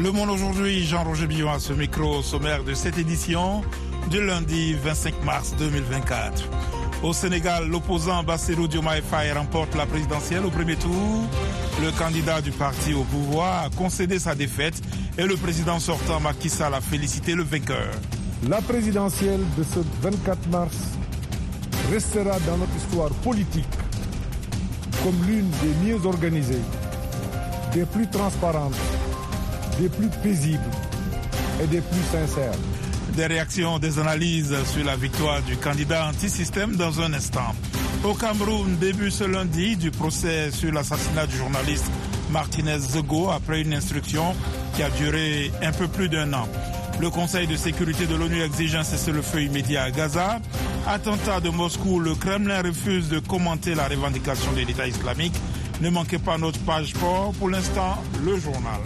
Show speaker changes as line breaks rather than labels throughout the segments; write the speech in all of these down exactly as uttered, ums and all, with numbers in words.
Le Monde aujourd'hui, Jean-Roger Billon à ce micro sommaire de cette édition du lundi vingt-cinq mars deux mille vingt-quatre. Au Sénégal, l'opposant Bassirou Diomaye Faye remporte la présidentielle au premier tour. Le candidat du parti au pouvoir a concédé sa défaite et le président sortant Macky Sall a félicité le vainqueur.
La présidentielle de ce vingt-quatre mars restera dans notre histoire politique comme l'une des mieux organisées, des plus transparentes, des plus paisibles et des plus sincères.
Des réactions, des analyses sur la victoire du candidat anti-système dans un instant. Au Cameroun, début ce lundi du procès sur l'assassinat du journaliste Martinez Zego après une instruction qui a duré un peu plus d'un an. Le Conseil de sécurité de l'ONU exige un cessez-le-feu immédiat à Gaza. Attentat de Moscou, le Kremlin refuse de commenter la revendication de l'État islamique. Ne manquez pas notre page sport. Pour l'instant, le journal.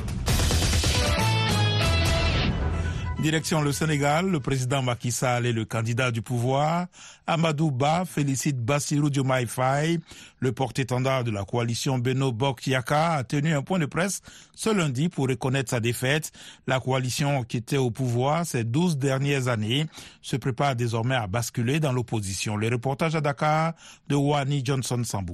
Direction le Sénégal, le président Macky Sall et le candidat du pouvoir, Amadou Ba, félicite Bassirou Diomaye Faye. Le porte-étendard de la coalition Benno Bokk Yakaar a tenu un point de presse ce lundi pour reconnaître sa défaite. La coalition qui était au pouvoir ces douze dernières années se prépare désormais à basculer dans l'opposition. Le reportage à Dakar de Wani Johnson Sambou.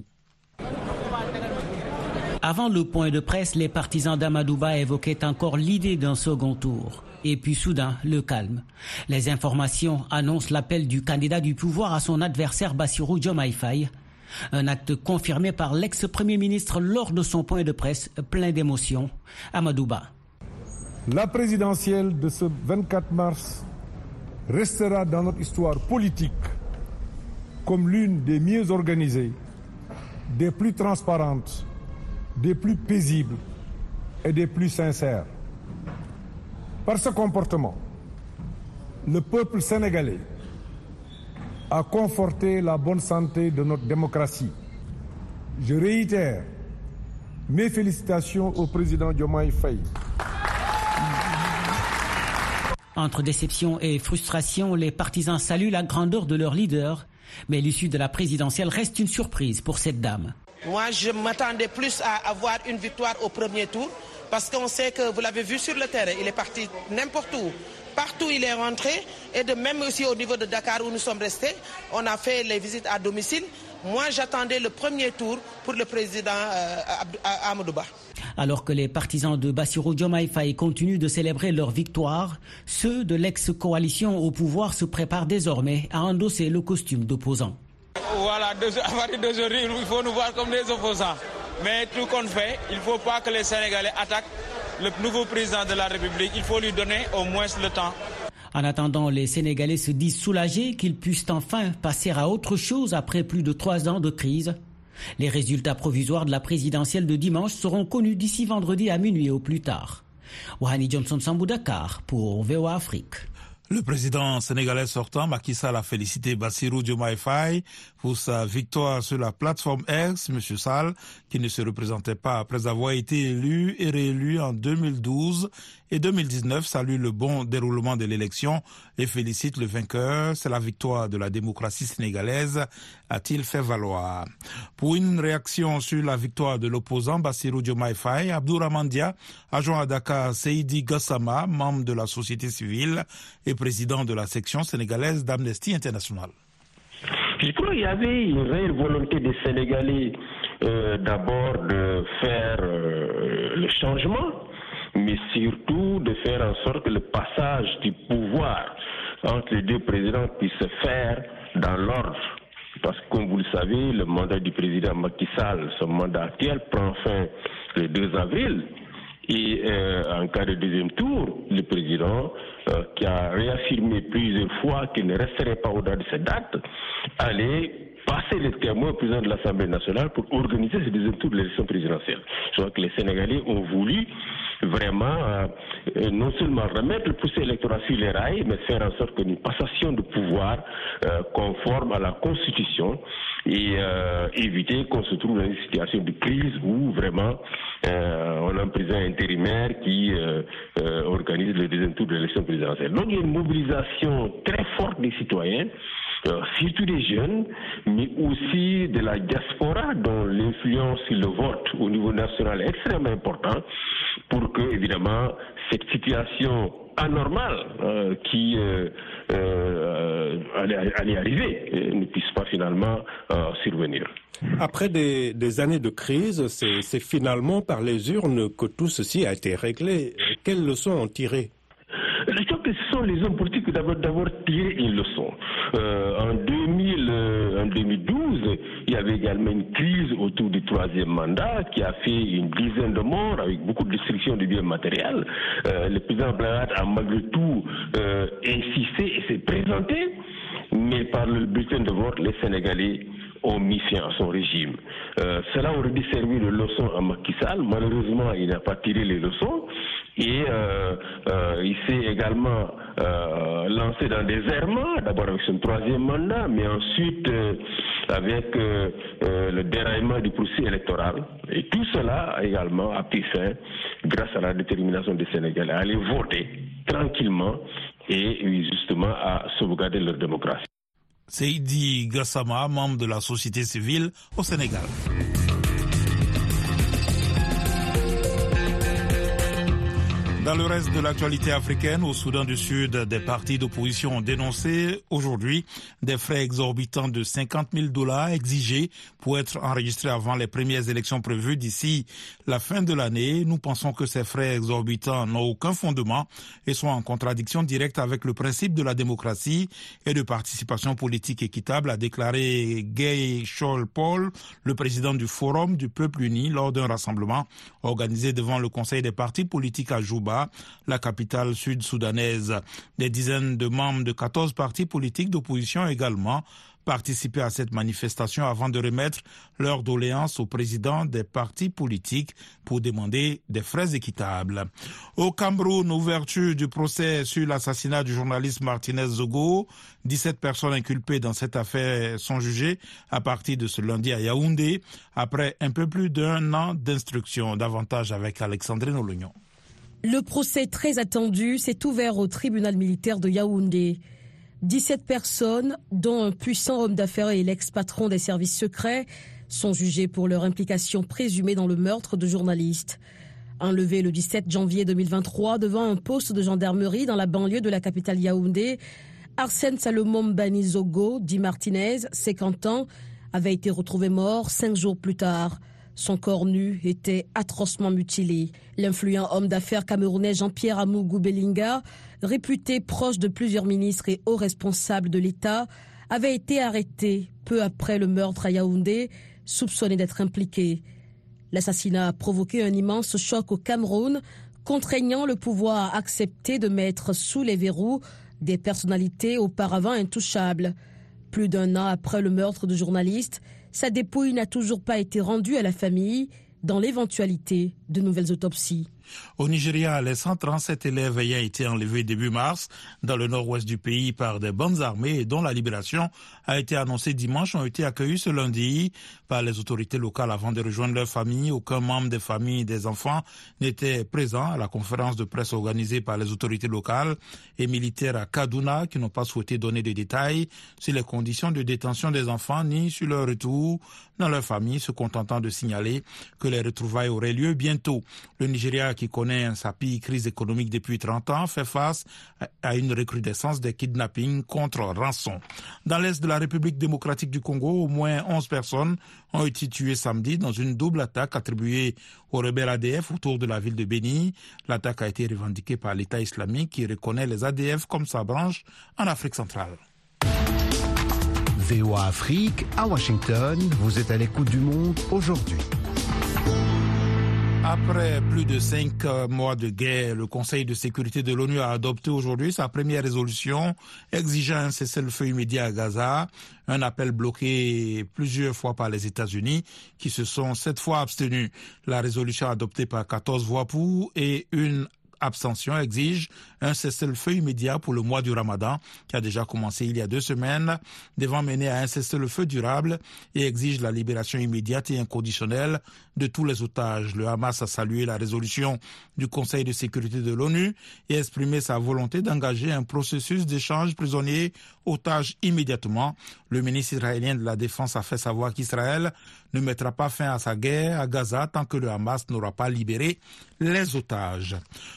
Avant le point de presse, les partisans d'Amadou Ba évoquaient encore l'idée d'un second tour. Et puis soudain, le calme. Les informations annoncent l'appel du candidat du pouvoir à son adversaire Bassirou Diomaye Faye. Un acte confirmé par l'ex-premier ministre lors de son point de presse plein d'émotions. Amadou Ba.
La présidentielle de ce vingt-quatre mars restera dans notre histoire politique comme l'une des mieux organisées, des plus transparentes, des plus paisibles et des plus sincères. Par ce comportement, le peuple sénégalais a conforté la bonne santé de notre démocratie. Je réitère mes félicitations au président Diomaye Faye.
Entre déception et frustration, les partisans saluent la grandeur de leur leader, mais l'issue de la présidentielle reste une surprise pour cette dame.
Moi, je m'attendais plus à avoir une victoire au premier tour. Parce qu'on sait que, vous l'avez vu sur le terrain, il est parti n'importe où. Partout il est rentré. Et de même aussi au niveau de Dakar où nous sommes restés, on a fait les visites à domicile. Moi, j'attendais le premier tour pour le président euh, Amadou Ba.
Alors que les partisans de Bassirou Diomaye Faye continuent de célébrer leur victoire, ceux de l'ex-coalition au pouvoir se préparent désormais à endosser le costume d'opposant.
Voilà, à partir d'aujourd'hui, il faut nous voir comme des opposants. Mais tout qu'on fait, il ne faut pas que les Sénégalais attaquent le nouveau président de la République. Il faut lui donner au moins le temps.
En attendant, les Sénégalais se disent soulagés qu'ils puissent enfin passer à autre chose après plus de trois ans de crise. Les résultats provisoires de la présidentielle de dimanche seront connus d'ici vendredi à minuit au plus tard. Wahani Johnson Sambou, Dakar pour V O A Afrique.
Le président sénégalais sortant, Macky Sall, a félicité Bassirou Diomaye Faye pour sa victoire sur la plateforme X. Monsieur Sall, qui ne se représentait pas après avoir été élu et réélu en deux mille douze et deux mille dix-neuf, salue le bon déroulement de l'élection et félicite le vainqueur. C'est la victoire de la démocratie sénégalaise, a-t-il fait valoir. Pour une réaction sur la victoire de l'opposant Bassirou Diomaye Faye, Abdourahmane Dia a joint à Dakar Seydi Gassama, membre de la société civile et président de la section sénégalaise d'Amnesty International.
Je crois qu'il y avait une réelle volonté des Sénégalais euh, d'abord de faire euh, le changement, mais surtout de faire en sorte que le passage du pouvoir entre les deux présidents puisse se faire dans l'ordre. Parce que, comme vous le savez, le mandat du président Macky Sall, son mandat actuel, prend fin le deux avril. Et euh, en cas de deuxième tour, le président, euh, qui a réaffirmé plusieurs fois qu'il ne resterait pas au-delà de cette date, allait passer les témoins au président de l'Assemblée nationale pour organiser ce deuxième tour de l'élection présidentielle. Je crois que les Sénégalais ont voulu vraiment euh, non seulement remettre le processus électoral sur les rails, mais faire en sorte qu'une passation de pouvoir euh, conforme à la Constitution et euh, éviter qu'on se trouve dans une situation de crise où vraiment euh, on a un président intérimaire qui euh, euh, organise le deuxième tour de l'élection présidentielle. Donc il y a une mobilisation très forte des citoyens, euh, surtout des jeunes, mais aussi de la diaspora dont l'influence sur le vote au niveau national est extrêmement importante pour que, évidemment, cette situation anormale euh, qui euh, euh, allait, allait arriver et ne puisse pas finalement euh, survenir.
Après des, des années de crise, c'est, c'est finalement par les urnes que tout ceci a été réglé. Quelles leçons en tirer?
Je crois que ce sont les hommes politiques d'avoir, d'avoir tiré une leçon. Euh, en, deux mille, euh, en deux mille douze, il y avait également une crise autour du troisième mandat qui a fait une dizaine de morts avec beaucoup de destruction de biens matériels. Euh, le président Blahat a malgré tout euh, insisté et s'est présenté, mais par le bulletin de vote, les Sénégalais ont mis fin à son régime. Euh, cela aurait dû servir de leçon à Macky Sall. Malheureusement, il n'a pas tiré les leçons et euh, euh, il s'est également euh, lancé dans des errements, d'abord avec son troisième mandat, mais ensuite euh, avec euh, euh, le déraillement du processus électoral. Et tout cela également a pris fin grâce à la détermination des Sénégalais à aller voter tranquillement et justement à sauvegarder leur démocratie.
Seydi Gassama, membre de la société civile au Sénégal. Dans le reste de l'actualité africaine, au Soudan du Sud, des partis d'opposition ont dénoncé aujourd'hui des frais exorbitants de cinquante mille dollars exigés pour être enregistrés avant les premières élections prévues d'ici la fin de l'année. Nous pensons que ces frais exorbitants n'ont aucun fondement et sont en contradiction directe avec le principe de la démocratie et de participation politique équitable, a déclaré Guy Chol-Paul, le président du Forum du Peuple Uni, lors d'un rassemblement organisé devant le Conseil des partis politiques à Juba, la capitale sud-soudanaise. Des dizaines de membres de quatorze partis politiques d'opposition ont également participé à cette manifestation avant de remettre leur doléance au président des partis politiques pour demander des frais équitables. Au Cameroun, ouverture du procès sur l'assassinat du journaliste Martinez Zogo. dix-sept personnes inculpées dans cette affaire sont jugées à partir de ce lundi à Yaoundé, après un peu plus d'un an d'instruction. Davantage avec Alexandrine Olognon.
Le procès très attendu s'est ouvert au tribunal militaire de Yaoundé. dix-sept personnes, dont un puissant homme d'affaires et l'ex-patron des services secrets, sont jugées pour leur implication présumée dans le meurtre de journalistes. Enlevé le dix-sept janvier deux mille vingt-trois devant un poste de gendarmerie dans la banlieue de la capitale Yaoundé, Arsène Salomon Mbani Zogo, dit Martinez, cinquante ans, avait été retrouvé mort cinq jours plus tard. Son corps nu était atrocement mutilé. L'influent homme d'affaires camerounais Jean-Pierre Amougou Belinga, réputé proche de plusieurs ministres et hauts responsables de l'État, avait été arrêté peu après le meurtre à Yaoundé, soupçonné d'être impliqué. L'assassinat a provoqué un immense choc au Cameroun, contraignant le pouvoir à accepter de mettre sous les verrous des personnalités auparavant intouchables. Plus d'un an après le meurtre de journalistes, sa dépouille n'a toujours pas été rendue à la famille dans l'éventualité de nouvelles autopsies.
Au Nigeria, les cent trente-sept élèves ayant été enlevés début mars dans le nord-ouest du pays par des bandes armées et dont la libération a été annoncée dimanche ont été accueillis ce lundi par les autorités locales avant de rejoindre leur famille. Aucun membre des familles des enfants n'était présent à la conférence de presse organisée par les autorités locales et militaires à Kaduna, qui n'ont pas souhaité donner de détails sur les conditions de détention des enfants ni sur leur retour dans leur famille, se contentant de signaler que les retrouvailles auraient lieu bientôt. Le Nigeria, qui connaît sa pire crise économique depuis trente ans, fait face à une recrudescence des kidnappings contre rançon. Dans l'est de la République démocratique du Congo, au moins onze personnes ont été tuées samedi dans une double attaque attribuée aux rebelles A D F autour de la ville de Béni. L'attaque a été revendiquée par l'État islamique qui reconnaît les A D F comme sa branche en Afrique centrale.
V O A Afrique, à Washington, vous êtes à l'écoute du monde aujourd'hui.
Après plus de cinq mois de guerre, le Conseil de sécurité de l'ONU a adopté aujourd'hui sa première résolution exigeant un cessez-le-feu immédiat à Gaza, un appel bloqué plusieurs fois par les États-Unis qui se sont cette fois abstenus. La résolution adoptée par quatorze voix pour et une abstention exige un cessez-le-feu immédiat pour le mois du Ramadan qui a déjà commencé il y a deux semaines, devant mener à un cessez-le-feu durable et exige la libération immédiate et inconditionnelle de tous les otages. Le Hamas a salué la résolution du Conseil de sécurité de l'ONU et exprimé sa volonté d'engager un processus d'échange prisonniers-otages immédiatement. Le ministre israélien de la Défense a fait savoir qu'Israël ne mettra pas fin à sa guerre à Gaza tant que le Hamas n'aura pas libéré les otages.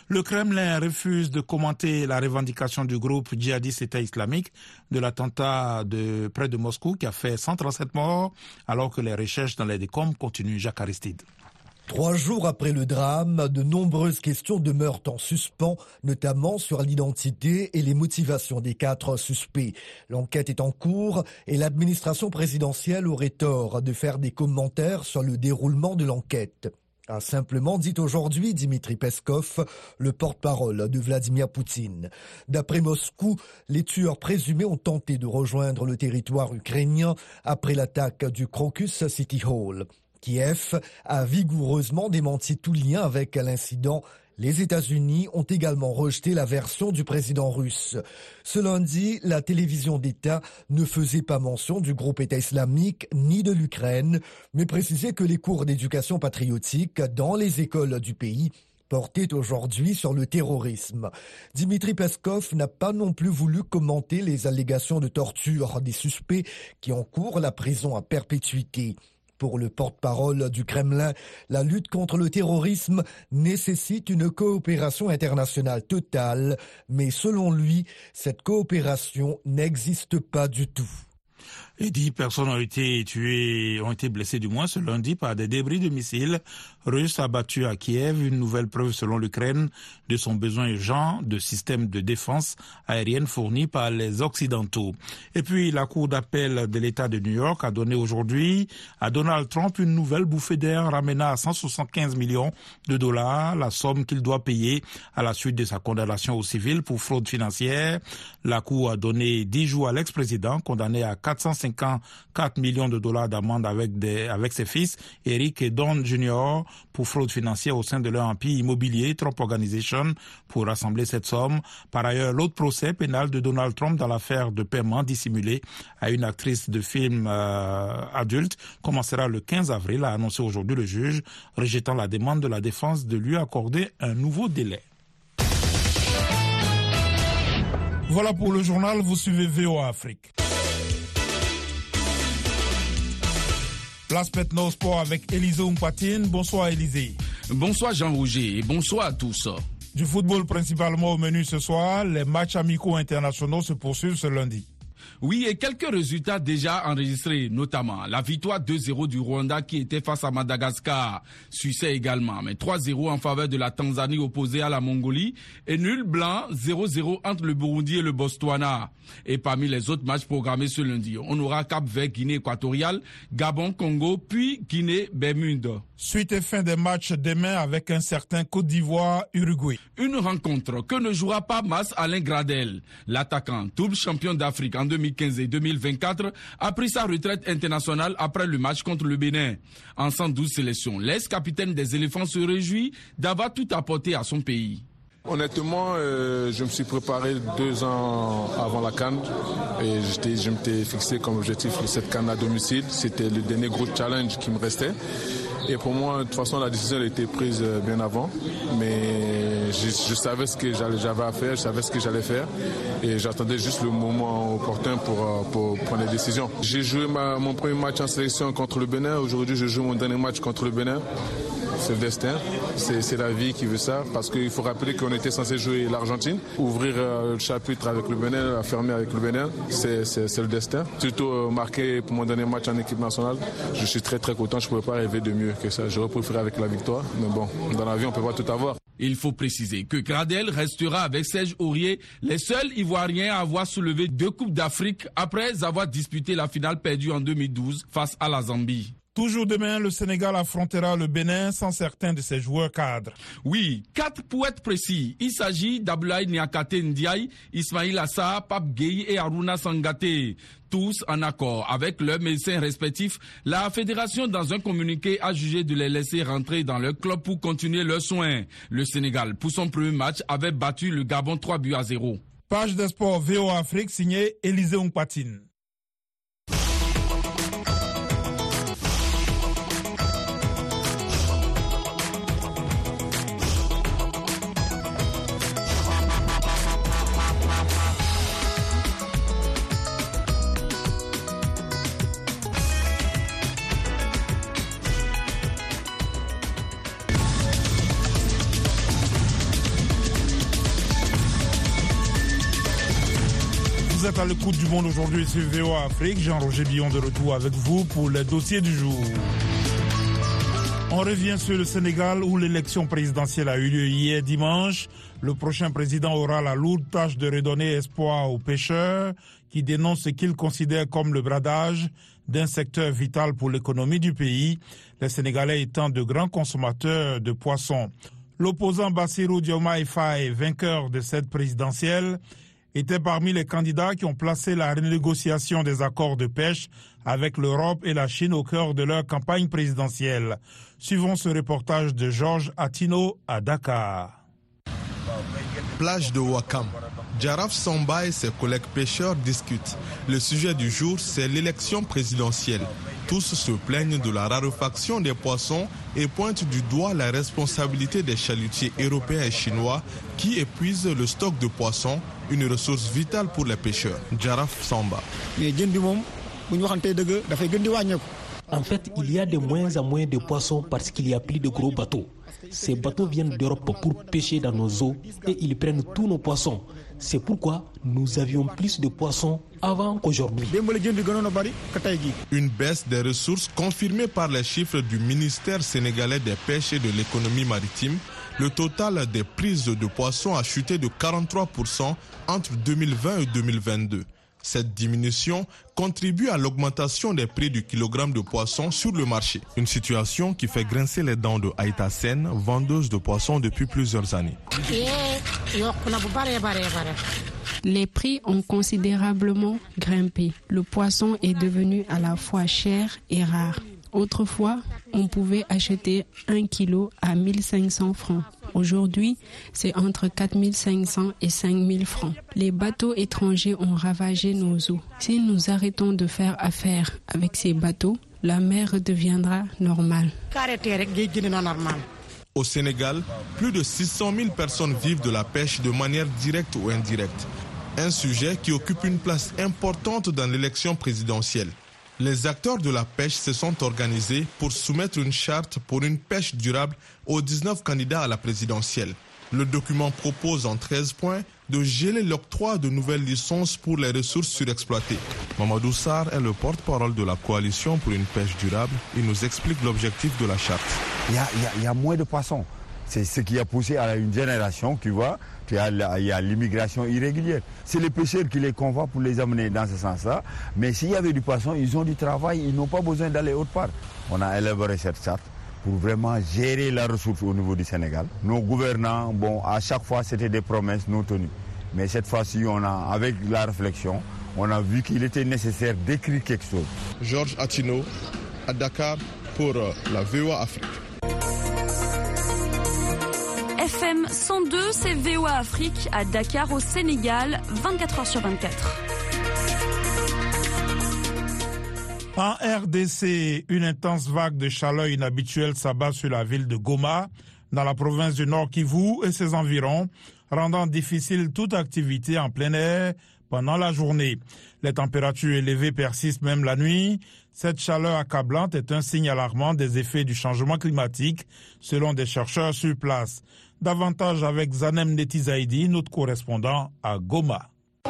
Le Kremlin refuse de commenter la revendication du groupe djihadiste État islamique de l'attentat de près de Moscou qui a fait cent trente-sept morts, alors que les recherches dans les décombres continuent. Jacques Aristide.
Trois jours après le drame, de nombreuses questions demeurent en suspens, notamment sur l'identité et les motivations des quatre suspects. L'enquête est en cours et l'administration présidentielle aurait tort de faire des commentaires sur le déroulement de l'enquête. A simplement dit aujourd'hui Dmitri Peskov, le porte-parole de Vladimir Poutine. D'après Moscou, les tueurs présumés ont tenté de rejoindre le territoire ukrainien après l'attaque du Crocus City Hall. Kiev a vigoureusement démenti tout lien avec l'incident. Les États-Unis ont également rejeté la version du président russe. Ce lundi, la télévision d'État ne faisait pas mention du groupe État islamique ni de l'Ukraine, mais précisait que les cours d'éducation patriotique dans les écoles du pays portaient aujourd'hui sur le terrorisme. Dmitri Peskov n'a pas non plus voulu commenter les allégations de torture des suspects qui encourent la prison à perpétuité. Pour le porte-parole du Kremlin, la lutte contre le terrorisme nécessite une coopération internationale totale, mais selon lui, cette coopération n'existe pas du tout.
Et dix personnes ont été tuées, ont été blessées du moins ce lundi par des débris de missiles russes abattus à Kiev. Une nouvelle preuve selon l'Ukraine de son besoin urgent de systèmes de défense aérienne fournis par les Occidentaux. Et puis la Cour d'appel de l'État de New York a donné aujourd'hui à Donald Trump une nouvelle bouffée d'air ramenant à cent soixante-quinze millions de dollars la somme qu'il doit payer à la suite de sa condamnation au civil pour fraude financière. La Cour a donné dix jours à l'ex-président condamné à quatre cent cinquante-quatre millions de dollars d'amende avec, des, avec ses fils, Eric et Don Junior, pour fraude financière au sein de leur empire immobilier, Trump Organization, pour rassembler cette somme. Par ailleurs, l'autre procès pénal de Donald Trump dans l'affaire de paiement dissimulé à une actrice de film euh, adulte commencera le quinze avril, a annoncé aujourd'hui le juge, rejetant la demande de la défense de lui accorder un nouveau délai. Voilà pour le journal, vous suivez V O A Afrique. Place maintenant au sport avec Élisée Ompatine. Bonsoir Élisée.
Bonsoir Jean-Roger et bonsoir à tous.
Du football principalement au menu ce soir, les matchs amicaux internationaux se poursuivent ce lundi.
Oui, et quelques résultats déjà enregistrés, notamment la victoire deux zéro du Rwanda qui était face à Madagascar, succès également, mais trois zéro en faveur de la Tanzanie opposée à la Mongolie, et nul blanc zéro zéro entre le Burundi et le Botswana. Et parmi les autres matchs programmés ce lundi, on aura Cap-Vert, Guinée équatoriale, Gabon, Congo, puis Guinée-Bermude.
Suite et fin des matchs demain avec un certain Côte d'Ivoire-Uruguay.
Une rencontre que ne jouera pas Mas Alain Gradel. L'attaquant, double champion d'Afrique en deux mille quinze et deux mille vingt-quatre, a pris sa retraite internationale après le match contre le Bénin. En cent douze sélections, l'ex-capitaine des éléphants se réjouit d'avoir tout apporté à son pays.
Honnêtement, euh, je me suis préparé deux ans avant la CAN et j'étais, je m'étais fixé comme objectif cette CAN à domicile. C'était le dernier gros challenge qui me restait. Et pour moi, de toute façon, la décision a été prise bien avant. Mais je, je savais ce que j'allais, j'avais à faire, je savais ce que j'allais faire. Et j'attendais juste le moment opportun pour, pour prendre les décisions. J'ai joué ma, mon premier match en sélection contre le Bénin. Aujourd'hui, je joue mon dernier match contre le Bénin. C'est le destin, c'est, c'est la vie qui veut ça, parce qu'il faut rappeler qu'on était censé jouer l'Argentine, ouvrir euh, le chapitre avec le Bénin, la fermer avec le Bénin, c'est, c'est, c'est le destin. Surtout euh, marqué pour mon dernier match en équipe nationale, je suis très très content, je ne pouvais pas rêver de mieux que ça. J'aurais préféré avec la victoire, mais bon, dans la vie on ne peut pas tout avoir.
Il faut préciser que Gradel restera avec Serge Aurier, les seuls Ivoiriens à avoir soulevé deux Coupes d'Afrique après avoir disputé la finale perdue en deux mille douze face à la Zambie.
Toujours demain, le Sénégal affrontera le Bénin sans certains de ses joueurs cadres.
Oui, quatre pour être précis. Il s'agit d'Abdoulaye Niakate Ndiaye, Ismail Assa, Pape Gueye et Aruna Sangaté. Tous en accord avec leurs médecins respectifs, la fédération dans un communiqué a jugé de les laisser rentrer dans leur club pour continuer leurs soins. Le Sénégal, pour son premier match, avait battu le Gabon trois buts à zéro.
Page des sports V O A Afrique signée Élisée Ompatine. êtes à l'écoute du Monde aujourd'hui sur V O A Afrique. Jean-Roger Billon de retour avec vous pour les dossiers du jour. On revient sur le Sénégal où l'élection présidentielle a eu lieu hier dimanche. Le prochain président aura la lourde tâche de redonner espoir aux pêcheurs qui dénoncent ce qu'ils considèrent comme le bradage d'un secteur vital pour l'économie du pays, les Sénégalais étant de grands consommateurs de poissons. L'opposant Bassirou Diomaye Faye, vainqueur de cette présidentielle, était parmi les candidats qui ont placé la renégociation des accords de pêche avec l'Europe et la Chine au cœur de leur campagne présidentielle. Suivons ce reportage de Georges Atino à Dakar.
Plage de Wakam. Jaraf Samba et ses collègues pêcheurs discutent. Le sujet du jour, c'est l'élection présidentielle. Tous se plaignent de la raréfaction des poissons et pointent du doigt la responsabilité des chalutiers européens et chinois qui épuisent le stock de poissons, une ressource vitale pour les pêcheurs. Jaraf Samba.
En fait, il y a de moins en moins de poissons parce qu'il y a plus de gros bateaux. Ces bateaux viennent d'Europe pour pêcher dans nos eaux et ils prennent tous nos poissons. C'est pourquoi nous avions plus de poissons avant qu'aujourd'hui.
Une baisse des ressources confirmée par les chiffres du ministère sénégalais des pêches et de l'économie maritime. Le total des prises de poissons a chuté de quarante-trois pour cent entre deux mille vingt et deux mille vingt-deux. Cette diminution contribue à l'augmentation des prix du kilogramme de poisson sur le marché. Une situation qui fait grincer les dents de Aïta Sen, vendeuse de poissons depuis plusieurs années.
Les prix ont considérablement grimpé. Le poisson est devenu à la fois cher et rare. Autrefois, on pouvait acheter un kilo à mille cinq cents francs. Aujourd'hui, c'est entre quatre mille cinq cents et cinq mille francs. Les bateaux étrangers ont ravagé nos eaux. Si nous arrêtons de faire affaire avec ces bateaux, la mer deviendra normale.
Au Sénégal, plus de six cent mille personnes vivent de la pêche de manière directe ou indirecte. Un sujet qui occupe une place importante dans l'élection présidentielle. Les acteurs de la pêche se sont organisés pour soumettre une charte pour une pêche durable aux dix-neuf candidats à la présidentielle. Le document propose en treize points de geler l'octroi de nouvelles licences pour les ressources surexploitées. Mamadou Sarr est le porte-parole de la coalition pour une pêche durable. Il nous explique l'objectif de la charte.
Il y a, il y a, il y a moins de poissons. C'est ce qui a poussé à une génération, tu vois, il y a l'immigration irrégulière. C'est les pêcheurs qui les convoient pour les amener dans ce sens-là. Mais s'il y avait du poisson, ils ont du travail, ils n'ont pas besoin d'aller autre part. On a élaboré cette charte pour vraiment gérer la ressource au niveau du Sénégal. Nos gouvernants, bon, à chaque fois, c'était des promesses non tenues. Mais cette fois-ci, on a, avec la réflexion, on a vu qu'il était nécessaire d'écrire quelque chose.
Georges Atino, à Dakar, pour la V O A Afrique.
F M cent deux, c'est V O A Afrique à Dakar au Sénégal, vingt-quatre heures sur vingt-quatre.
En R D C, une intense vague de chaleur inhabituelle s'abat sur la ville de Goma, dans la province du Nord Kivu et ses environs, rendant difficile toute activité en plein air pendant la journée. Les températures élevées persistent même la nuit. Cette chaleur accablante est un signe alarmant des effets du changement climatique, selon des chercheurs sur place. Davantage avec Zanem Netizaidi, notre correspondant à Goma.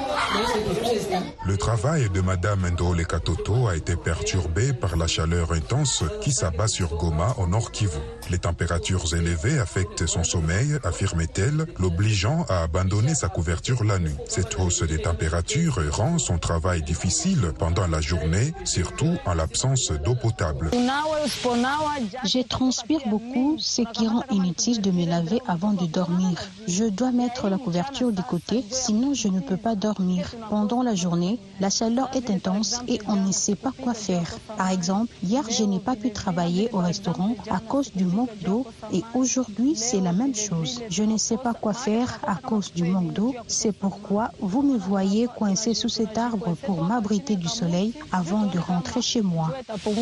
Le travail de Madame Ndole Katoto a été perturbé par la chaleur intense qui s'abat sur Goma au nord Kivu. Les températures élevées affectent son sommeil, affirmait-elle, l'obligeant à abandonner sa couverture la nuit. Cette hausse des températures rend son travail difficile pendant la journée, surtout en l'absence d'eau potable.
Je transpire beaucoup, ce qui rend inutile de me laver avant de dormir. Je dois mettre la couverture de côté, sinon je ne peux pas dormir. Pendant la journée, la chaleur est intense et on ne sait pas quoi faire. Par exemple, hier, je n'ai pas pu travailler au restaurant à cause du manque d'eau et aujourd'hui, c'est la même chose. Je ne sais pas quoi faire à cause du manque d'eau. C'est pourquoi vous me voyez coincé sous cet arbre pour m'abriter du soleil avant de rentrer chez moi.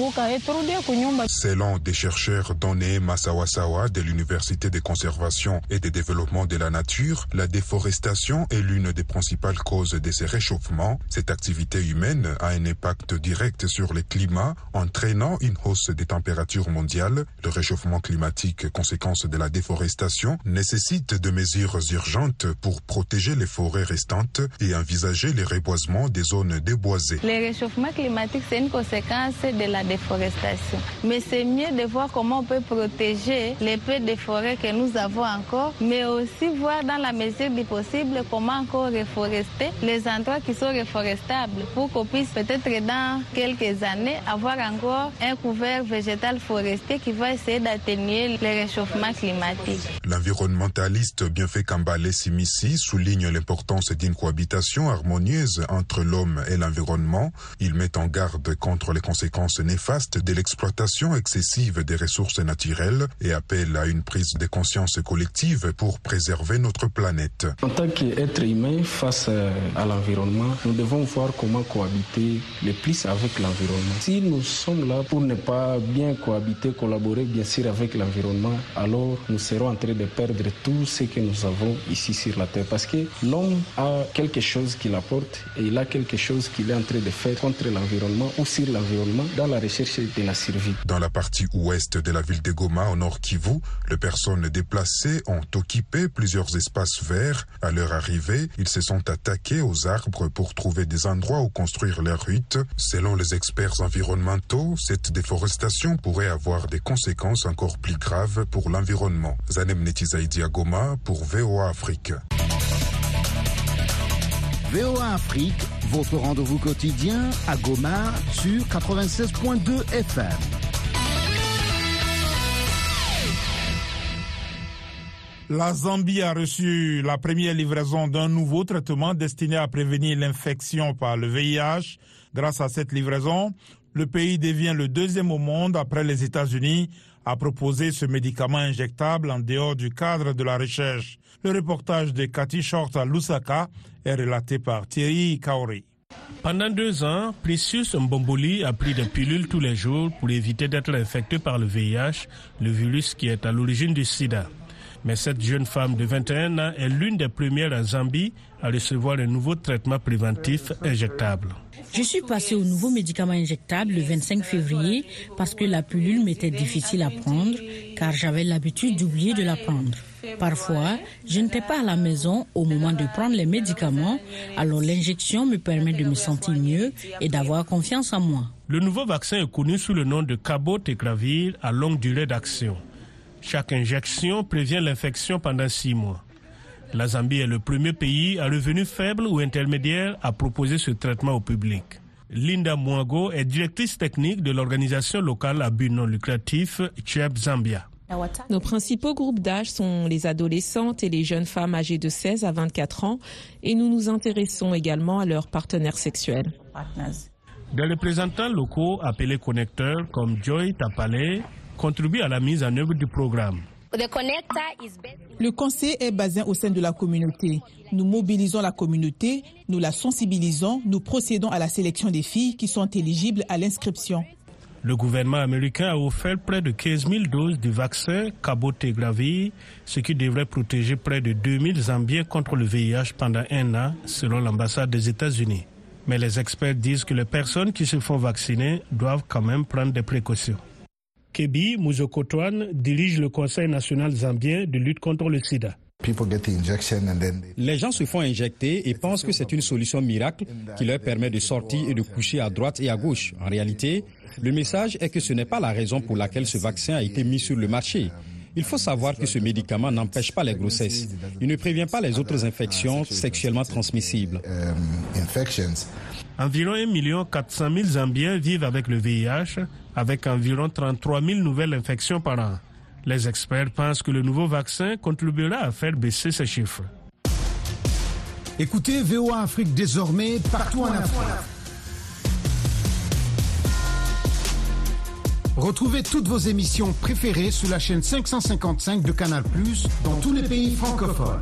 Selon des chercheurs Doné Masawasawa de l'Université de conservation et de développement de la nature, la déforestation est l'une des principales causes des de ces réchauffements, cette activité humaine a un impact direct sur le climat, entraînant une hausse des températures mondiales. Le réchauffement climatique, conséquence de la déforestation, nécessite de mesures urgentes pour protéger les forêts restantes et envisager les reboisements des zones déboisées.
Le réchauffement climatique, c'est une conséquence de la déforestation. Mais c'est mieux de voir comment on peut protéger les peu de forêts que nous avons encore, mais aussi voir dans la mesure du possible comment encore reforester les endroits qui sont reforestables pour qu'on puisse peut-être dans quelques années avoir encore un couvert végétal forestier qui va essayer d'atténuer le réchauffement climatique.
L'environnementaliste Bienfait Kambale Simissi souligne l'importance d'une cohabitation harmonieuse entre l'homme et l'environnement. Il met en garde contre les conséquences néfastes de l'exploitation excessive des ressources naturelles et appelle à une prise de conscience collective pour préserver notre planète.
En tant qu'être humain face à l'environnement, nous devons voir comment cohabiter le plus avec l'environnement. Si nous sommes là pour ne pas bien cohabiter, collaborer bien sûr avec l'environnement, alors nous serons en train de perdre tout ce que nous avons ici sur la Terre. Parce que l'homme a quelque chose qu'il apporte et il a quelque chose qu'il est en train de faire contre l'environnement ou sur l'environnement dans la recherche de la survie.
Dans la partie ouest de la ville de Goma, au nord Kivu, les personnes déplacées ont occupé plusieurs espaces verts. À leur arrivée, ils se sont attaqués aux arbres pour trouver des endroits où construire leurs huttes. Selon les experts environnementaux, cette déforestation pourrait avoir des conséquences encore plus graves pour l'environnement. Zanem Netizaïdi à Goma pour V O A Afrique.
V O A Afrique, votre rendez-vous quotidien à Goma sur quatre-vingt-seize point deux F M.
La Zambie a reçu la première livraison d'un nouveau traitement destiné à prévenir l'infection par le V I H. Grâce à cette livraison, le pays devient le deuxième au monde après les États-Unis à proposer ce médicament injectable en dehors du cadre de la recherche. Le reportage de Cathy Short à Lusaka est relaté par Thierry Kaori.
Pendant deux ans, Precious Mbomboli a pris des pilules tous les jours pour éviter d'être infecté par le V I H, le virus qui est à l'origine du sida. Mais cette jeune femme de vingt et un ans est l'une des premières en Zambie à recevoir un nouveau traitement préventif injectable.
Je suis passée au nouveau médicament injectable le vingt-cinq février parce que la pilule m'était difficile à prendre car j'avais l'habitude d'oublier de la prendre. Parfois, je n'étais pas à la maison au moment de prendre les médicaments, alors l'injection me permet de me sentir mieux et d'avoir confiance en moi.
Le nouveau vaccin est connu sous le nom de Cabotegravir à longue durée d'action. Chaque injection prévient l'infection pendant six mois. La Zambie est le premier pays à revenu faible ou intermédiaire à proposer ce traitement au public. Linda Mwango est directrice technique de l'organisation locale à but non lucratif C H E B Zambia.
Nos principaux groupes d'âge sont les adolescentes et les jeunes femmes âgées de seize à vingt-quatre ans et nous nous intéressons également à leurs partenaires sexuels.
Des représentants locaux appelés connecteurs comme Joy Tapale contribuent à la mise en œuvre du programme.
Le conseil est basé au sein de la communauté. Nous mobilisons la communauté, nous la sensibilisons, nous procédons à la sélection des filles qui sont éligibles à l'inscription.
Le gouvernement américain a offert près de quinze mille doses du vaccin Cabotegravir, ce qui devrait protéger près de deux mille Zambiens contre le V I H pendant un an, selon l'ambassade des États-Unis. Mais les experts disent que les personnes qui se font vacciner doivent quand même prendre des précautions. Kebi Muzokotwan dirige le Conseil national zambien de lutte contre le sida.
Les gens se font injecter et pensent que c'est une solution miracle qui leur permet de sortir et de coucher à droite et à gauche. En réalité, le message est que ce n'est pas la raison pour laquelle ce vaccin a été mis sur le marché. Il faut savoir que ce médicament n'empêche pas les grossesses. Il ne prévient pas les autres infections sexuellement transmissibles.
Environ un million quatre cent mille Zambiens vivent avec le V I H, avec environ trente-trois mille nouvelles infections par an. Les experts pensent que le nouveau vaccin contribuera à faire baisser ces chiffres.
Écoutez V O A Afrique désormais partout en Afrique. Retrouvez toutes vos émissions préférées sur la chaîne cinq cent cinquante-cinq de Canal plus, dans tous les pays francophones.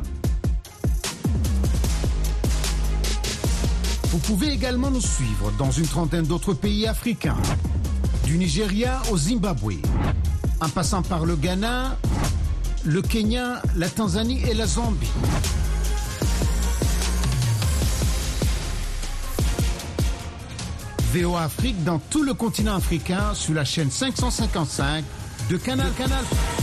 Vous pouvez également nous suivre dans une trentaine d'autres pays africains, du Nigeria au Zimbabwe, en passant par le Ghana, le Kenya, la Tanzanie et la Zambie. V O A Afrique dans tout le continent africain sur la chaîne cinq cent cinquante-cinq de Canal Canal.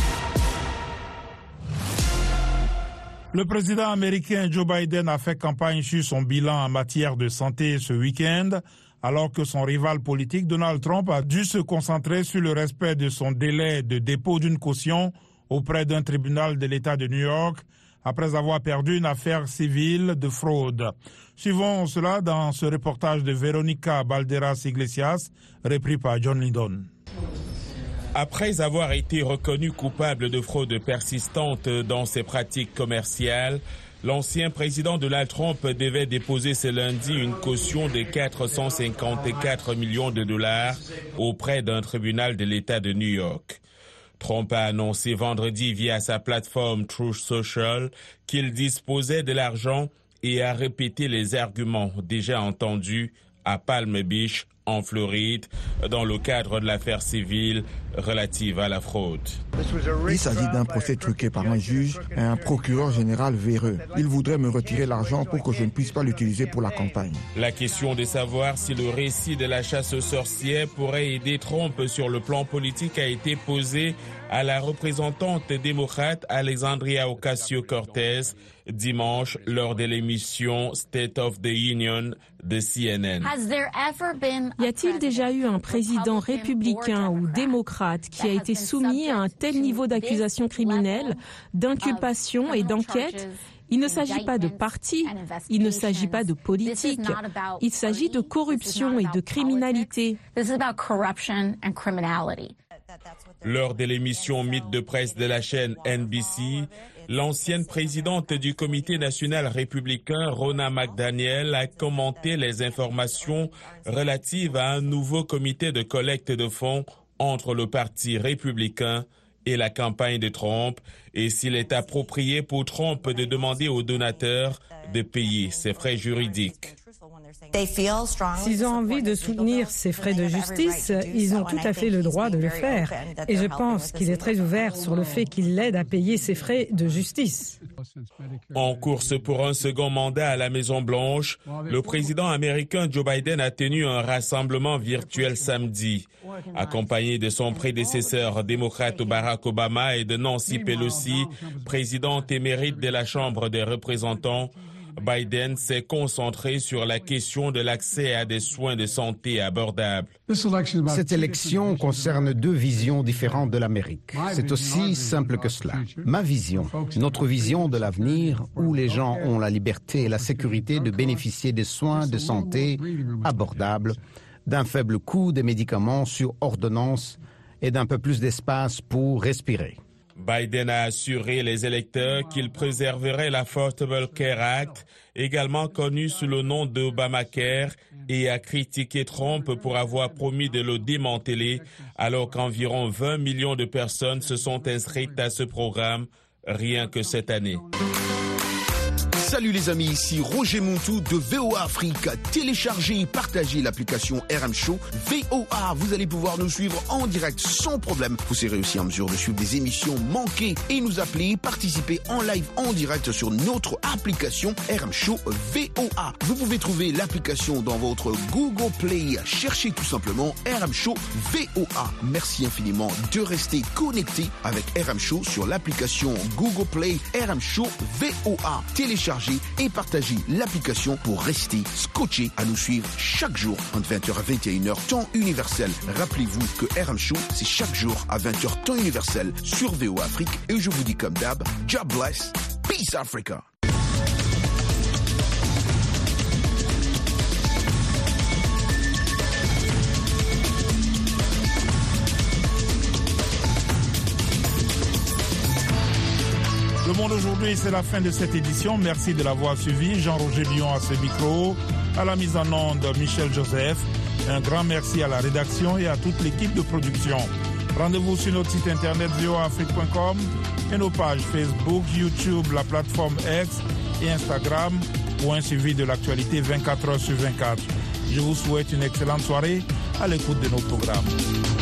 Le président américain Joe Biden a fait campagne sur son bilan en matière de santé ce week-end, alors que son rival politique Donald Trump a dû se concentrer sur le respect de son délai de dépôt d'une caution auprès d'un tribunal de l'État de New York, après avoir perdu une affaire civile de fraude. Suivons cela dans ce reportage de Véronica Balderas Iglesias, repris par John Lydon.
Après avoir été reconnu coupable de fraude persistante dans ses pratiques commerciales, l'ancien président Donald Trump devait déposer ce lundi une caution de quatre cent cinquante-quatre millions de dollars auprès d'un tribunal de l'État de New York. Trump a annoncé vendredi via sa plateforme Truth Social qu'il disposait de l'argent et a répété les arguments déjà entendus à Palm Beach, en Floride, dans le cadre de l'affaire civile relative à la fraude.
Il s'agit d'un procès truqué par un juge et un procureur général véreux. Il voudrait me retirer l'argent pour que je ne puisse pas l'utiliser pour la campagne.
La question de savoir si le récit de la chasse aux sorcières pourrait aider Trump sur le plan politique a été posée à la représentante démocrate Alexandria Ocasio-Cortez dimanche lors de l'émission State of the Union de C N N.
Y a-t-il déjà eu un président républicain ou démocrate qui a été soumis à un tel niveau d'accusation criminelle, d'inculpation et d'enquête? Il ne s'agit pas de parti, il ne s'agit pas de politique, il s'agit de corruption et de criminalité.
Lors de l'émission Mythe de presse de la chaîne N B C, l'ancienne présidente du Comité national républicain, Ronna McDaniel, a commenté les informations relatives à un nouveau comité de collecte de fonds entre le Parti républicain et la campagne de Trump, et s'il est approprié pour Trump de demander aux donateurs de payer ses frais juridiques.
S'ils ont envie de soutenir ces frais de justice, ils ont tout à fait le droit de le faire. Et je pense qu'il est très ouvert sur le fait qu'il l'aide à payer ses frais de justice.
En course pour un second mandat à la Maison-Blanche, le président américain Joe Biden a tenu un rassemblement virtuel samedi. Accompagné de son prédécesseur démocrate Barack Obama et de Nancy Pelosi, présidente émérite de la Chambre des représentants, Biden s'est concentré sur la question de l'accès à des soins de santé abordables.
Cette élection concerne deux visions différentes de l'Amérique. C'est aussi simple que cela. Ma vision, notre vision de l'avenir où les gens ont la liberté et la sécurité de bénéficier des soins de santé abordables, d'un faible coût des médicaments sur ordonnance et d'un peu plus d'espace pour respirer.
Biden a assuré les électeurs qu'il préserverait l'Affordable Care Act, également connu sous le nom d'Obamacare, et a critiqué Trump pour avoir promis de le démanteler, alors qu'environ vingt millions de personnes se sont inscrites à ce programme rien que cette année.
Salut les amis, ici Roger Montou de V O A Afrique. Téléchargez et partagez l'application R M Show V O A. Vous allez pouvoir nous suivre en direct sans problème. Vous serez aussi en mesure de suivre des émissions manquées et nous appeler, participer en live en direct sur notre application R M Show V O A. Vous pouvez trouver l'application dans votre Google Play. Cherchez tout simplement R M Show V O A. Merci infiniment de rester connecté avec R M Show sur l'application Google Play R M Show V O A. Téléchargez et partagez l'application pour rester scotché à nous suivre chaque jour entre vingt heures à vingt et une heures temps universel. Rappelez-vous que R M Show, c'est chaque jour à vingt heures temps universel sur V O A Afrique. Et je vous dis comme d'hab, God bless, peace Africa.
Le Monde aujourd'hui, c'est la fin de cette édition. Merci de l'avoir suivi. Jean-Roger Lyon à ce micro, à la mise en onde Michel Joseph. Un grand merci à la rédaction et à toute l'équipe de production. Rendez-vous sur notre site internet v o a afrique point com et nos pages Facebook, YouTube, la plateforme X et Instagram pour un suivi de l'actualité vingt-quatre heures sur vingt-quatre. Je vous souhaite une excellente soirée à l'écoute de nos programmes.